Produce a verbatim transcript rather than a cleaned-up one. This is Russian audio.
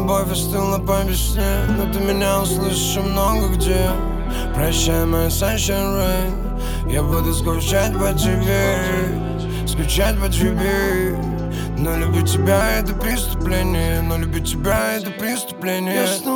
любовь остыла по весне, но ты меня услышишь много где. Прощай, моя sunshine rain, я буду скучать по тебе, скучать по тебе. Но любить тебя — это преступление, но любить тебя — это преступление. Я снова